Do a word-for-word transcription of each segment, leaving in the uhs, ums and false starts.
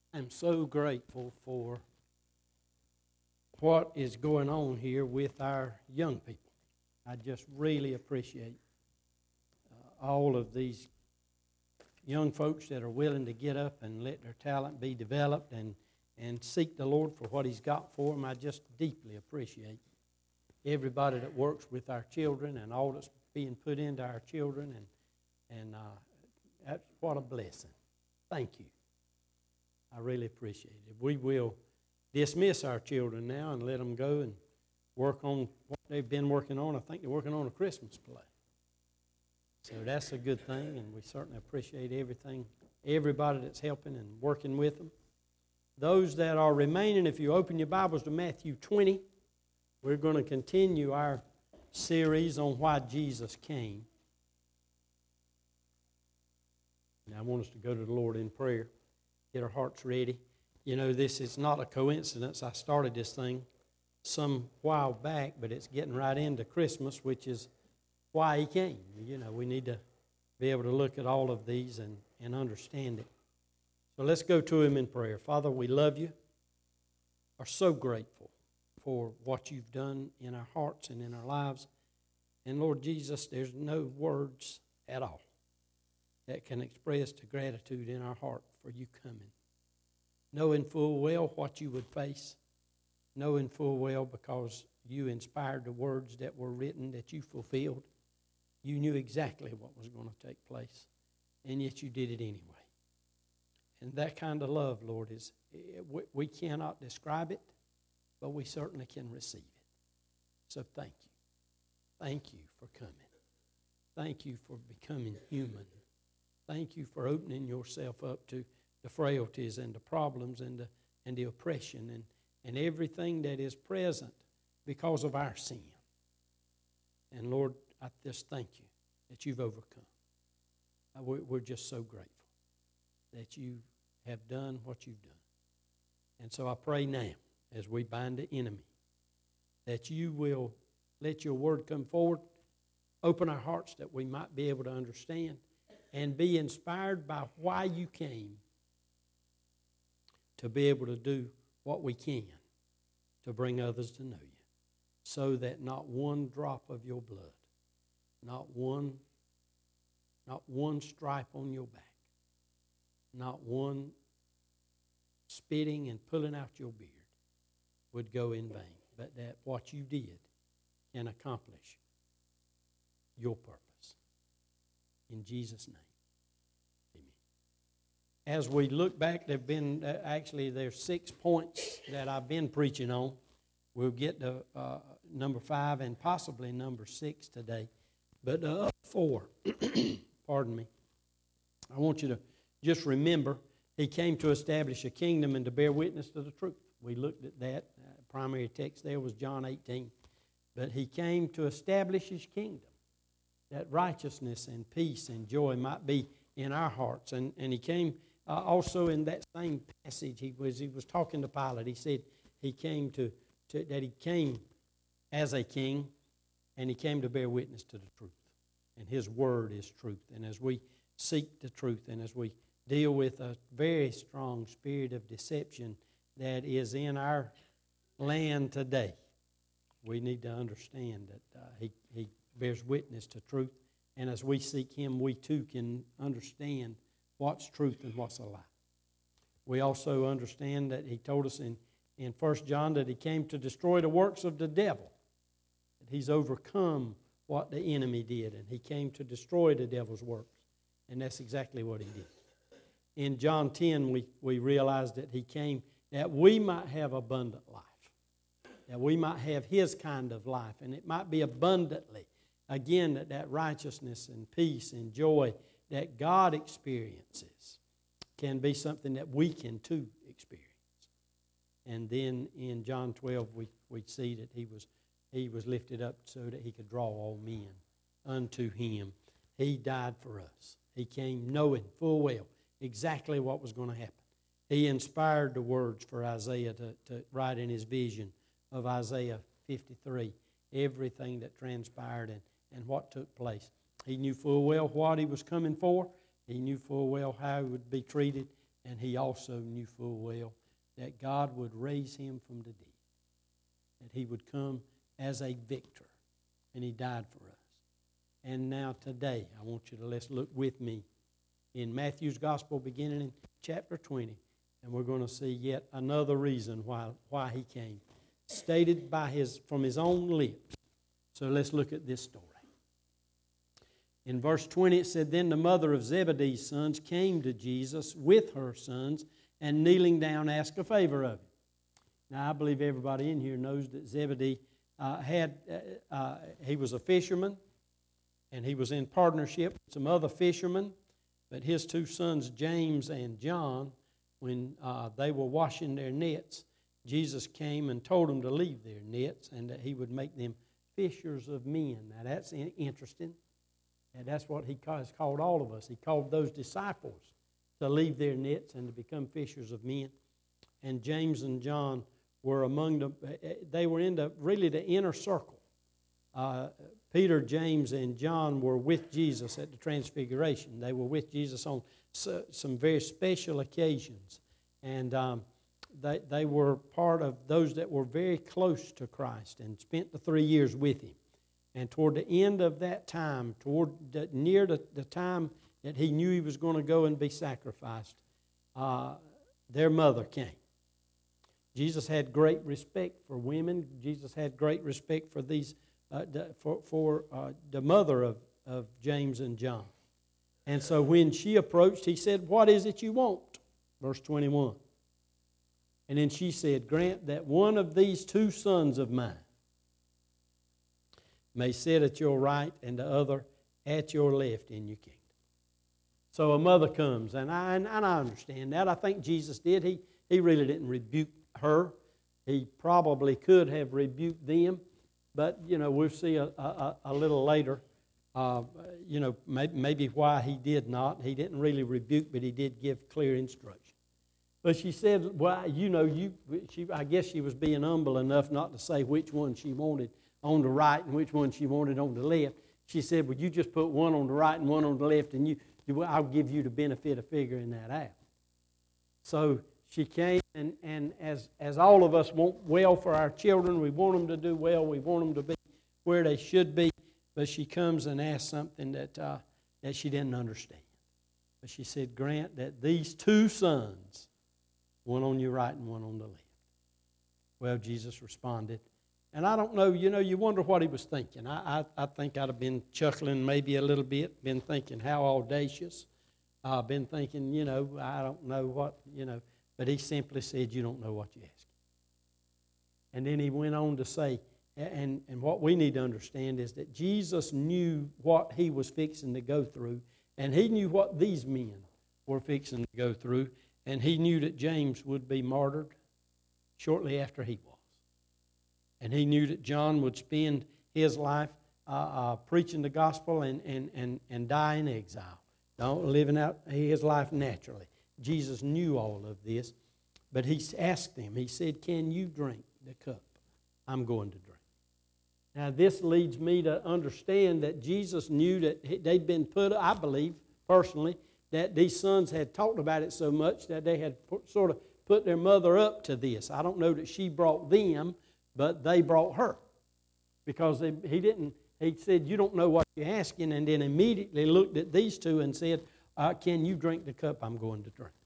I'm so grateful for what is going on here with our young people. I just really appreciate uh, all of these young folks that are willing to get up and let their talent be developed and, and seek the Lord for what He's got for them. I just deeply appreciate everybody that works with our children and all that's being put into our children, and, and uh, that's what a blessing. Thank you. I really appreciate it. We will dismiss our children now and let them go and work on what they've been working on. I think they're working on a Christmas play. So that's a good thing, and we certainly appreciate everything, everybody that's helping and working with them. Those that are remaining, if you open your Bibles to Matthew twenty, we're going to continue our series on why Jesus came. And I want us to go to the Lord in prayer, get our hearts ready. You know, this is not a coincidence. I started this thing some while back, but it's getting right into Christmas, which is why He came. You know, we need to be able to look at all of these and, and understand it. So let's go to Him in prayer. Father, we love You, are so grateful for what You've done in our hearts and in our lives. And Lord Jesus, there's no words at all that can express the gratitude in our heart for You coming. Knowing full well what You would face, knowing full well because You inspired the words that were written that You fulfilled. You knew exactly what was going to take place, and yet You did it anyway. And that kind of love, Lord, is we cannot describe it, but we certainly can receive it. So thank You. Thank You for coming. Thank You for becoming human. Thank You for opening Yourself up to the frailties and the problems and the, and the oppression and, and everything that is present because of our sin. And Lord, I just thank You that You've overcome. We're just so grateful that You have done what You've done. And so I pray now, as we bind the enemy, that You will let Your word come forward, open our hearts that we might be able to understand and be inspired by why You came, to be able to do what we can to bring others to know You, so that not one drop of Your blood, not one, not one stripe on Your back, not one spitting and pulling out Your beard would go in vain, but that what You did can accomplish Your purpose. In Jesus' name. As we look back, there have been, uh, actually, there's six points that I've been preaching on. We'll get to uh, number five and possibly number six today. But the other four, pardon me, I want you to just remember, He came to establish a kingdom and to bear witness to the truth. We looked at that. Uh, primary text there was John eighteen. But He came to establish His kingdom, that righteousness and peace and joy might be in our hearts. And, and He came... Uh, also in that same passage, he was he was talking to Pilate. He said he came to, to that he came as a king, and He came to bear witness to the truth. And His word is truth. And as we seek the truth, and as we deal with a very strong spirit of deception that is in our land today, we need to understand that uh, he, he bears witness to truth. And as we seek Him, we too can understand what's truth and what's a lie. We also understand that He told us in, in First John that He came to destroy the works of the devil. That He's overcome what the enemy did, and He came to destroy the devil's works. And that's exactly what He did. In John ten, we, we realized that He came that we might have abundant life. That we might have His kind of life, and it might be abundantly. Again, that, that righteousness and peace and joy that God experiences can be something that we can too experience. And then in John twelve, we, we see that he was, he was lifted up so that He could draw all men unto Him. He died for us. He came knowing full well exactly what was going to happen. He inspired the words for Isaiah to, to write in his vision of Isaiah fifty-three, everything that transpired and, and what took place. He knew full well what He was coming for. He knew full well how He would be treated. And he also knew full well that God would raise him from the dead, that he would come as a victor, and he died for us. And now today, I want you to let's look with me in Matthew's Gospel, beginning in chapter twenty, and we're going to see yet another reason why, why he came, stated by his from his own lips. So let's look at this story. In verse twenty, it said, Then the mother of Zebedee's sons came to Jesus with her sons, and kneeling down asked a favor of him. Now, I believe everybody in here knows that Zebedee uh, had, uh, uh, he was a fisherman, and he was in partnership with some other fishermen, but his two sons, James and John, when uh, they were washing their nets, Jesus came and told them to leave their nets and that he would make them fishers of men. Now, that's interesting. And that's what he has called all of us. He called those disciples to leave their nets and to become fishers of men. And James and John were among them. They were in the, really the inner circle. Uh, Peter, James, and John were with Jesus at the Transfiguration. They were with Jesus on so, some very special occasions. And um, they, they were part of those that were very close to Christ and spent the three years with him. And toward the end of that time, toward the, near the, the time that he knew he was going to go and be sacrificed, uh, their mother came. Jesus had great respect for women. Jesus had great respect for these, uh, the, for, for uh, the mother of, of James and John. And so when she approached, he said, What is it you want? Verse twenty-one. And then she said, Grant that one of these two sons of mine may sit at your right and the other at your left in your kingdom. So a mother comes, and I, and I understand that. I think Jesus did. He, he really didn't rebuke her. He probably could have rebuked them, but, you know, we'll see a, a, a little later, uh, you know, maybe, maybe why he did not. He didn't really rebuke, but he did give clear instruction. But she said, well, you know, you. She, I guess she was being humble enough not to say which one she wanted on the right and which one she wanted on the left. She said, well, you just put one on the right and one on the left, and you, you I'll give you the benefit of figuring that out. So she came, and, and as, as all of us want well for our children, we want them to do well, we want them to be where they should be, but she comes and asks something that, uh, that she didn't understand. But she said, Grant that these two sons, one on your right and one on the left. Well, Jesus responded, and I don't know, you know, you wonder what he was thinking. I, I, I think I'd have been chuckling maybe a little bit, been thinking how audacious. I've uh, been thinking, you know, I don't know what, you know. But he simply said, you don't know what you're asking. And then he went on to say, and, and what we need to understand is that Jesus knew what he was fixing to go through, and he knew what these men were fixing to go through, and he knew that James would be martyred shortly after he was. And he knew that John would spend his life uh, uh, preaching the gospel and, and, and, and die in exile, don't living out his life naturally. Jesus knew all of this, but he asked them, he said, can you drink the cup I'm going to drink? Now, this leads me to understand that Jesus knew that they'd been put, I believe, personally, that these sons had talked about it so much that they had put, sort of put their mother up to this. I don't know that she brought them, but they brought her. Because they, he didn't, he said, you don't know what you're asking, and then immediately looked at these two and said, uh, can you drink the cup I'm going to drink?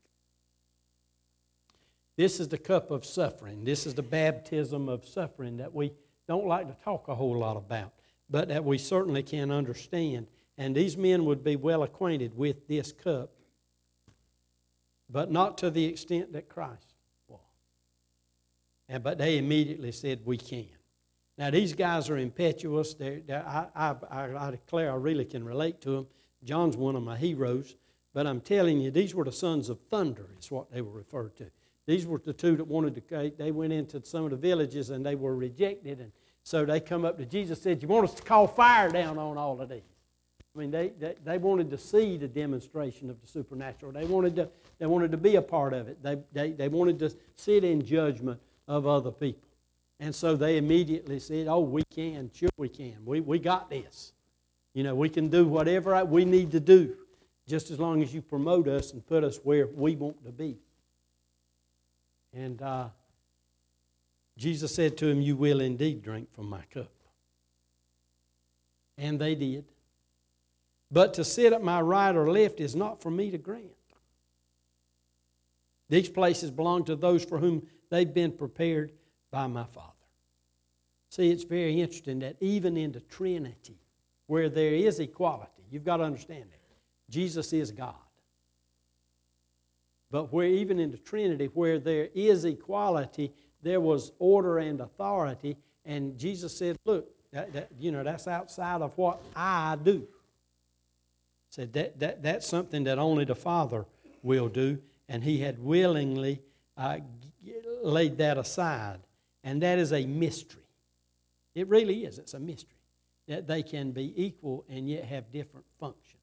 This is the cup of suffering. This is the baptism of suffering that we don't like to talk a whole lot about, but that we certainly can understand. And these men would be well acquainted with this cup, but not to the extent that Christ was. And, but they immediately said, we can. Now, these guys are impetuous. They're, they're, I, I, I, I declare I really can relate to them. John's one of my heroes. But I'm telling you, these were the sons of thunder is what they were referred to. These were the two that wanted to, they went into some of the villages and they were rejected. And so they come up to Jesus and said, you want us to call fire down on all of these? I mean, they, they, they wanted to see the demonstration of the supernatural. They wanted to, they wanted to be a part of it. They, they, they wanted to sit in judgment of other people. And so they immediately said, oh, we can, sure we can. We, we got this. You know, we can do whatever we need to do. just as long as you promote us and put us where we want to be. And uh, Jesus said to him, you will indeed drink from my cup. And they did. But to sit at my right or left is not for me to grant. These places belong to those for whom they've been prepared by my Father. See, it's very interesting that even in the Trinity, where there is equality, you've got to understand that. Jesus is God. But where even in the Trinity, where there is equality, there was order and authority. And Jesus said, look, that, that, you know, that's outside of what I do. Said that, that that's something that only the Father will do. And he had willingly uh, laid that aside. And that is a mystery. It really is. It's a mystery. That they can be equal and yet have different functions.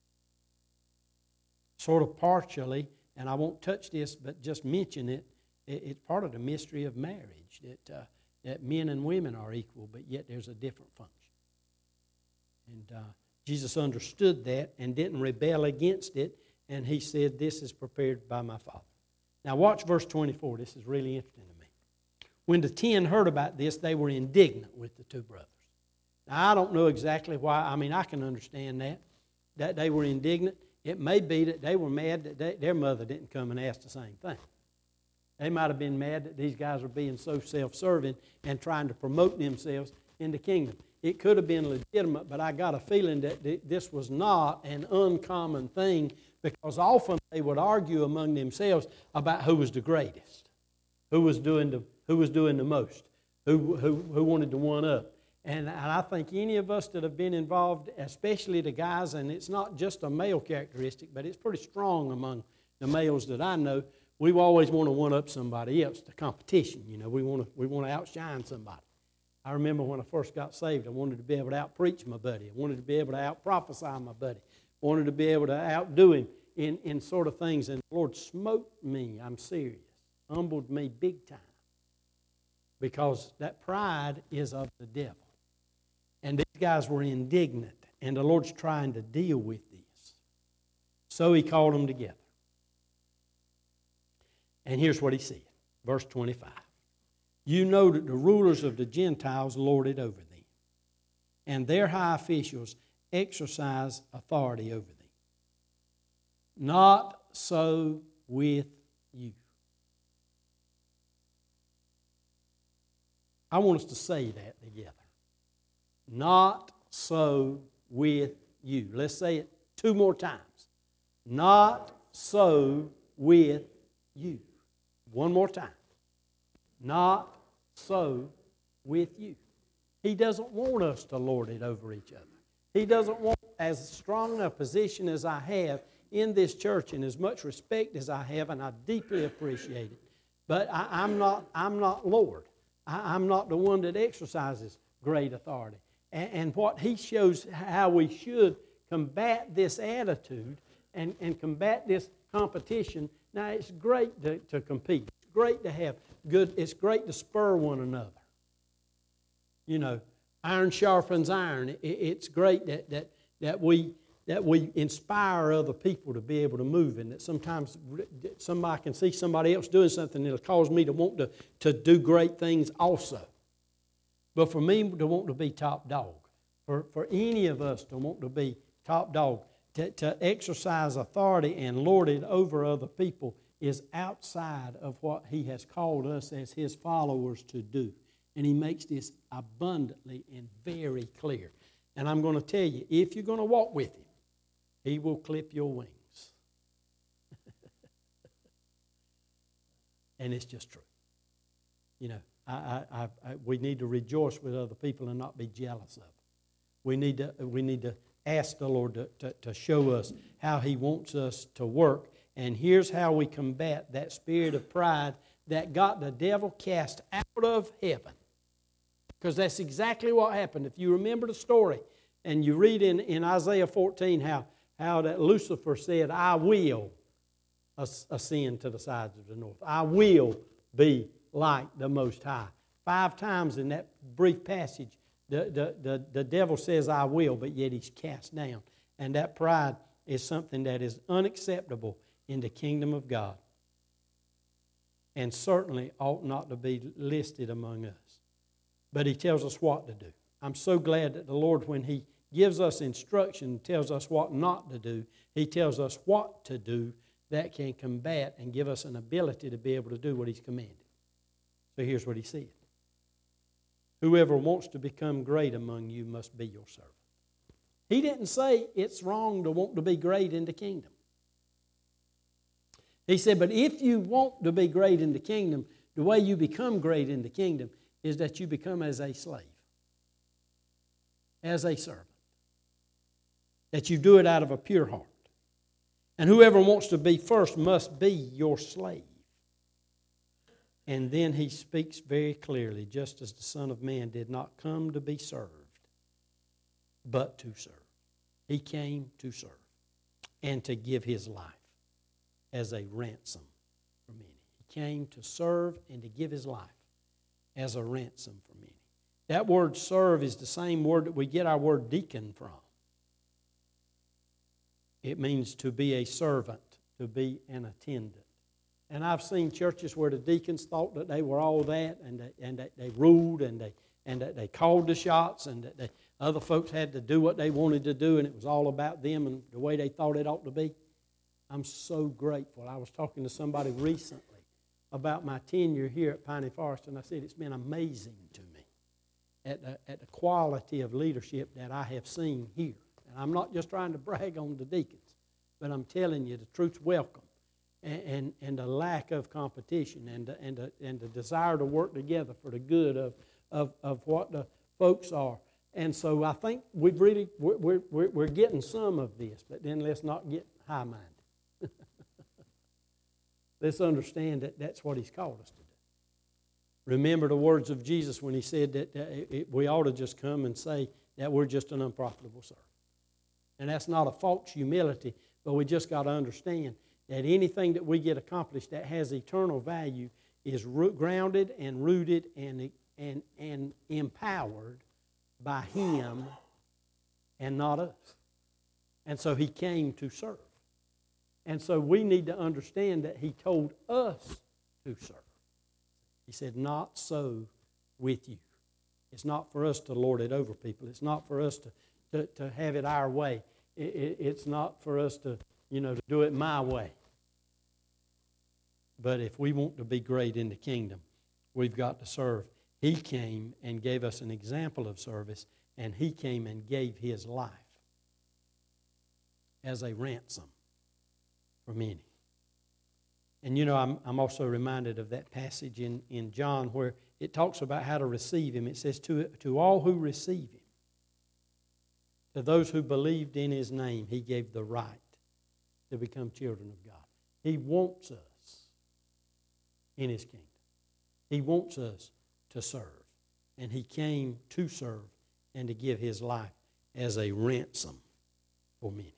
Sort of partially, and I won't touch this, but just mention it, it it's part of the mystery of marriage, that, uh, that men and women are equal, but yet there's a different function. And uh, Jesus understood that and didn't rebel against it, and he said, this is prepared by my Father. Now watch verse twenty-four. This is really interesting to me. When the ten heard about this, they were indignant with the two brothers. Now, I don't know exactly why. I mean, I can understand that, that they were indignant. It may be that they were mad that they, their mother didn't come and ask the same thing. They might have been mad that these guys were being so self-serving and trying to promote themselves in the kingdom. It could have been legitimate, but I got a feeling that this was not an uncommon thing, because often they would argue among themselves about who was the greatest, who was doing the who was doing the most, who who, who wanted to one up. And, and I think any of us that have been involved, especially the guys, and it's not just a male characteristic, but it's pretty strong among the males that I know, we always want to one up somebody else, the competition. You know, we want to we want to outshine somebody. I remember when I first got saved, I wanted to be able to out-preach my buddy. I wanted to be able to out-prophesy my buddy. I wanted to be able to outdo him in, in sort of things. And the Lord smote me, I'm serious, humbled me big time. Because that pride is of the devil. And these guys were indignant, and the Lord's trying to deal with this. So he called them together. And here's what he said, verse twenty-five. You know that the rulers of the Gentiles lord it over them, and their high officials exercise authority over them. Not so with you. I want us to say that together. Not so with you. Let's say it two more times. Not so with you. One more time. Not so with you. He doesn't want us to lord it over each other. He doesn't want as strong a position as I have in this church and as much respect as I have, and I deeply appreciate it. But I, I'm not, I'm not Lord. I, I'm not the one that exercises great authority. And, and what he shows how we should combat this attitude and, and combat this competition. Now, it's great to, to compete. It's great to have good, it's great to spur one another. You know, iron sharpens iron. It, it's great that, that, that, we, that we inspire other people to be able to move, and that sometimes somebody can see somebody else doing something that'll cause me to want to, to do great things also. But for me to want to be top dog, for, for any of us to want to be top dog, to, to exercise authority and lord it over other people is outside of what he has called us as his followers to do. And he makes this abundantly and very clear. And I'm going to tell you, if you're going to walk with him, he will clip your wings. And it's just true. You know, I, I, I, I, we need to rejoice with other people and not be jealous of them. We need to, we need to ask the Lord to, to, to show us how he wants us to work. And here's how we combat that spirit of pride that got the devil cast out of heaven. Because that's exactly what happened. If you remember the story, and you read in, in Isaiah fourteen how, how that Lucifer said, I will ascend to the sides of the north. I will be like the Most High. Five times in that brief passage, the, the, the, the devil says, I will, but yet he's cast down. And that pride is something that is unacceptable in the kingdom of God, and certainly ought not to be listed among us. But He tells us what to do. I'm so glad that the Lord, when He gives us instruction, tells us what not to do, He tells us what to do that can combat and give us an ability to be able to do what He's commanded. So here's what He said. Whoever wants to become great among you must be your servant. He didn't say it's wrong to want to be great in the kingdom. He said, but if you want to be great in the kingdom, the way you become great in the kingdom is that you become as a slave, as a servant, that you do it out of a pure heart. And whoever wants to be first must be your slave. And then He speaks very clearly, just as the Son of Man did not come to be served, but to serve. He came to serve and to give His life as a ransom for many. He came to serve and to give His life as a ransom for many. That word serve is the same word that we get our word deacon from. It means to be a servant, to be an attendant. And I've seen churches where the deacons thought that they were all that, and they, and that they ruled, and they and that they called the shots, and that they, other folks had to do what they wanted to do, and it was all about them and the way they thought it ought to be. I'm so grateful. I was talking to somebody recently about my tenure here at Piney Forest, and I said it's been amazing to me at the, at the quality of leadership that I have seen here. And I'm not just trying to brag on the deacons, but I'm telling you the truth's welcome, and, and, and the lack of competition, and the, and, the, and the desire to work together for the good of, of, of what the folks are. And so I think we've really, we're, we're, we're getting some of this, but then let's not get high-minded. Let's understand that that's what He's called us to do. Remember the words of Jesus when He said that it, it, we ought to just come and say that we're just an unprofitable servant. And that's not a false humility, but we just got to understand that anything that we get accomplished that has eternal value is root, grounded and rooted and, and, and empowered by Him and not us. And so He came to serve. And so we need to understand that He told us to serve. He said, not so with you. It's not for us to lord it over people. It's not for us to, to, to have it our way. It, it, it's not for us to, you know, to do it my way. But if we want to be great in the kingdom, we've got to serve. He came and gave us an example of service, and He came and gave His life as a ransom for many. And you know, I'm, I'm also reminded of that passage in, in John where it talks about how to receive Him. It says, to, to all who receive Him, to those who believed in His name, He gave the right to become children of God. He wants us in His kingdom. He wants us to serve. And He came to serve and to give His life as a ransom for many.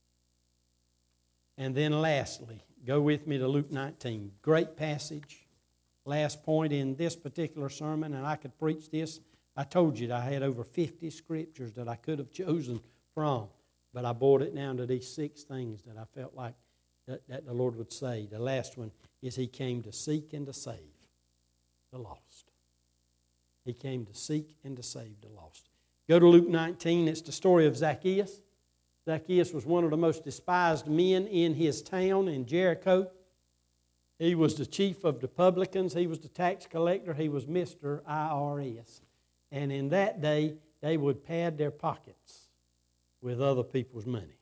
And then lastly, go with me to Luke nineteen. Great passage. Last point in this particular sermon, and I could preach this. I told you that I had over fifty scriptures that I could have chosen from, but I boiled it down to these six things that I felt like that, that the Lord would say. The last one is He came to seek and to save the lost. He came to seek and to save the lost. Go to Luke nineteen. It's the story of Zacchaeus. Zacchaeus was one of the most despised men in his town in Jericho. He was the chief of the publicans. He was the tax collector. He was Mister I R S. And in that day, they would pad their pockets with other people's money.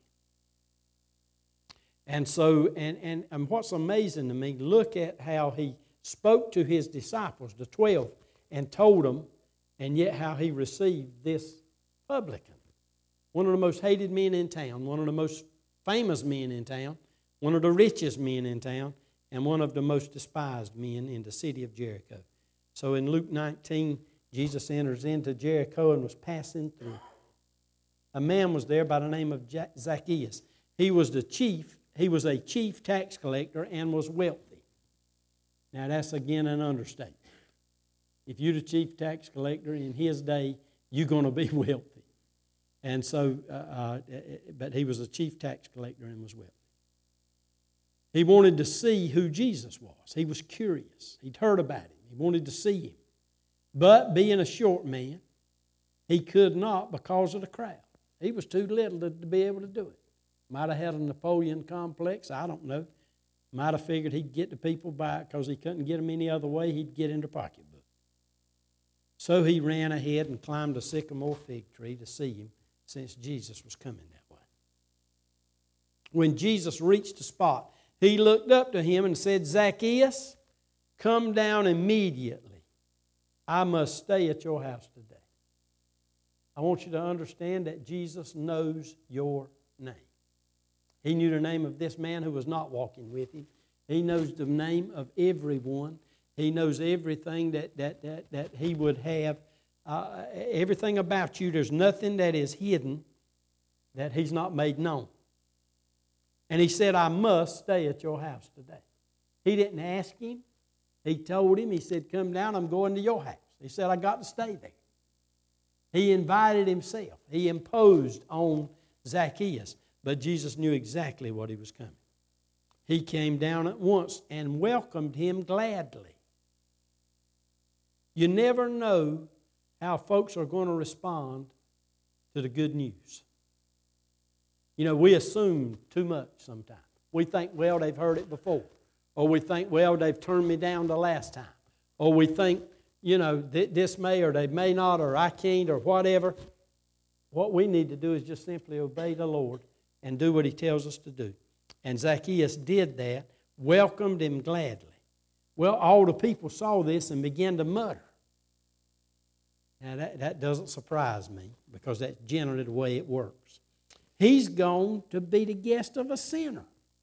And so, and, and, and what's amazing to me, look at how He spoke to His disciples, the twelve, and told them, and yet how He received this publican. One of the most hated men in town, one of the most famous men in town, one of the richest men in town, and one of the most despised men in the city of Jericho. So in Luke nineteen, Jesus enters into Jericho and was passing through. A man was there by the name of Zacchaeus. He was the chief, he was a chief tax collector and was wealthy. Now that's again an understatement. If you're the chief tax collector in his day, you're going to be wealthy. And so, uh, uh, but he was a chief tax collector and was wealthy. He wanted to see who Jesus was. He was curious. He'd heard about him. He wanted to see him. But being a short man, he could not because of the crowd. He was too little to, to be able to do it. Might have had a Napoleon complex, I don't know. Might have figured he'd get the people by because he couldn't get them any other way. He'd get in their pocketbook. So he ran ahead and climbed a sycamore fig tree to see him, since Jesus was coming that way. When Jesus reached the spot, he looked up to him and said, "Zacchaeus, come down immediately. I must stay at your house today." I want you to understand that Jesus knows your name. He knew the name of this man who was not walking with him. He knows the name of everyone. He knows everything that, that, that, that he would have. Uh, everything about you. There's nothing that is hidden that he's not made known. And he said, "I must stay at your house today." He didn't ask him. He told him, he said, "Come down, I'm going to your house." He said, "I got to stay there." He invited himself. He imposed on Zacchaeus. But Jesus knew exactly what he was coming. He came down at once and welcomed him gladly. You never know how folks are going to respond to the good news. You know, we assume too much sometimes. We think, well, they've heard it before. Or we think, well, they've turned me down the last time. Or we think, you know, th- this may or they may not, or I can't, or whatever. What we need to do is just simply obey the Lord and do what He tells us to do. And Zacchaeus did that, welcomed him gladly. Well, all the people saw this and began to mutter. Now, that, that doesn't surprise me, because that's generally the way it works. He's gone to be the guest of a sinner.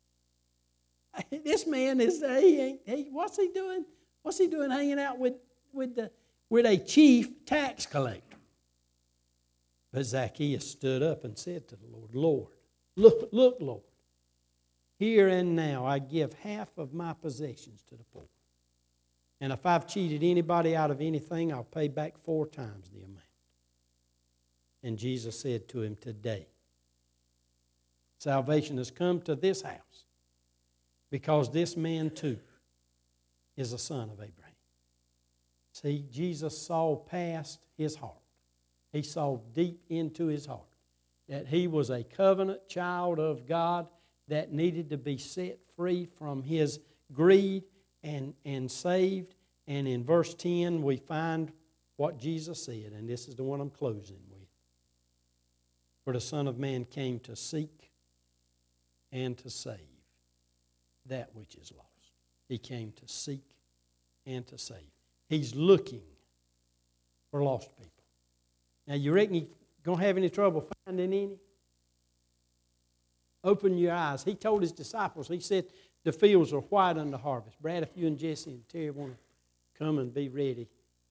This man is, he ain't, he, what's he doing? What's he doing hanging out with, with, the, with a chief tax collector? But Zacchaeus stood up and said to the Lord, "Lord, look, look, Lord, here and now I give half of my possessions to the poor. And if I've cheated anybody out of anything, I'll pay back four times the amount." And Jesus said to him, "Today, salvation has come to this house, because this man too is a son of Abraham." See, Jesus saw past his heart. He saw deep into his heart that he was a covenant child of God that needed to be set free from his greed and, and saved. And in verse ten, we find what Jesus said, and this is the one I'm closing with. "For the Son of Man came to seek and to save that which is lost." He came to seek and to save. He's looking for lost people. Now, you reckon you're going to have any trouble finding any? Open your eyes. He told his disciples, he said, the fields are white unto harvest. Brad, if you and Jesse and Terry want to come and be ready.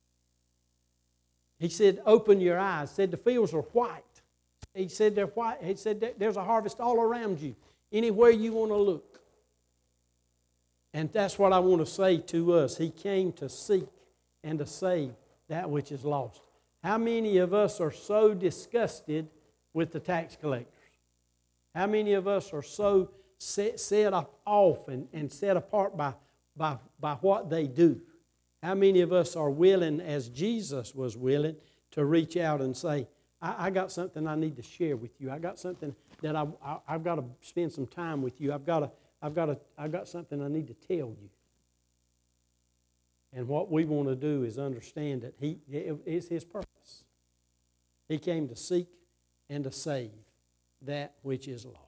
He said, open your eyes. He said, the fields are white. He said, they're white. He said, there's a harvest all around you, anywhere you want to look. And that's what I want to say to us. He came to seek and to save that which is lost. How many of us are so disgusted with the tax collectors? How many of us are so set, set off and, and set apart by, by, by what they do? How many of us are willing, as Jesus was willing, to reach out and say, I, I got something I need to share with you. I got something that I, I, I've got to spend some time with you. I've got to, I've got to, I've got something I need to tell you. And what we want to do is understand that He is His purpose. He came to seek and to save that which is lost.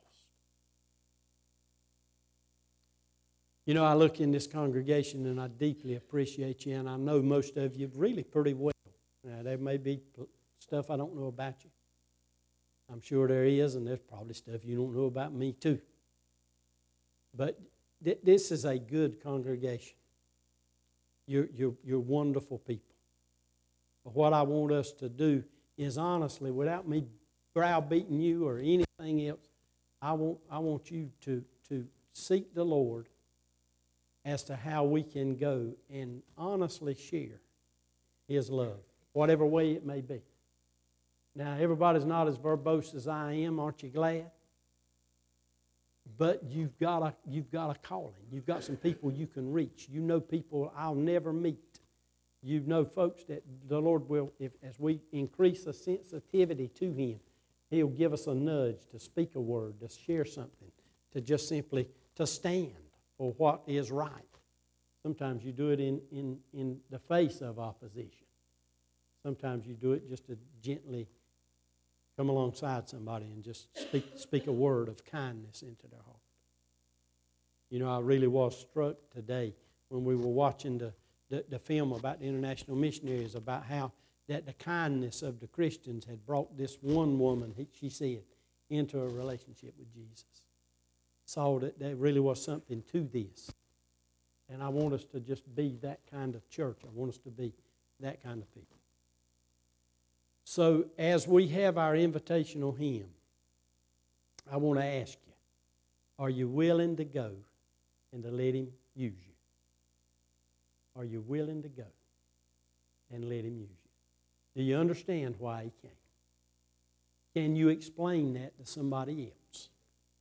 You know, I look in this congregation and I deeply appreciate you, and I know most of you really pretty well. Now, there may be stuff I don't know about you. I'm sure there is, and there's probably stuff you don't know about me too. But th- this is a good congregation. You're, you're, you're wonderful people. But what I want us to do is honestly, without me browbeating you or anything else, I want, I want you to, to seek the Lord as to how we can go and honestly share His love, whatever way it may be. Now, everybody's not as verbose as I am, aren't you glad? But you've got a, you've got a calling. You've got some people you can reach. You know people I'll never meet. You know folks that the Lord will, if, as we increase the sensitivity to Him, He'll give us a nudge to speak a word, to share something, to just simply to stand for what is right. Sometimes you do it in, in, in the face of opposition. Sometimes you do it just to gently come alongside somebody and just speak, speak a word of kindness into their heart. You know, I really was struck today when we were watching the, the, the film about the international missionaries, about how that the kindness of the Christians had brought this one woman, he, she said, into a relationship with Jesus. Saw that there really was something to this. And I want us to just be that kind of church. I want us to be that kind of people. So as we have our invitational hymn, I want to ask you, are you willing to go and to let Him use you? Are you willing to go and let Him use you? Do you understand why He came? Can you explain that to somebody else?